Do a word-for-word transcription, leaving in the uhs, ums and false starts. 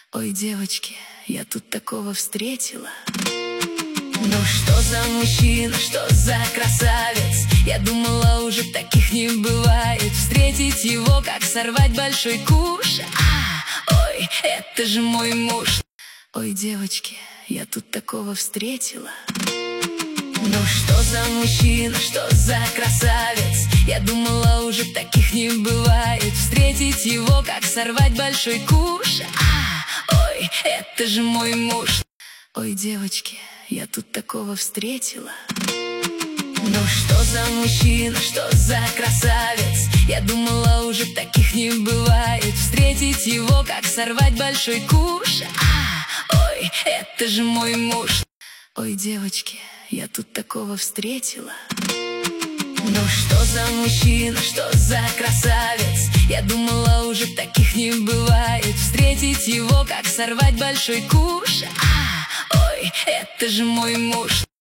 Ой, девочки, я тут такого встретила. Ну что за мужчина, что за красавец? Я думала, уже таких не бывает. Встретить его, как сорвать большой куш. А, ой, это же мой муж. Ой, девочки, я тут такого встретила. Ну что за мужчина, что за красавец? Я думала, уже таких не бывает. Встретить его, как сорвать большой куш. А, ой, это же мой муж. Ой, девочки, я тут такого встретила. Ну что за мужчина, что за красавец? Я думала, уже таких не бывает. Встретить его, как сорвать большой куш. А, ой, это же мой муж. Ой, девочки, я тут такого встретила. Ну что за мужчина, что за красавец? Я думала, уже таких не бывает. Встретить его, как сорвать большой куш. А, ой, это же мой муж.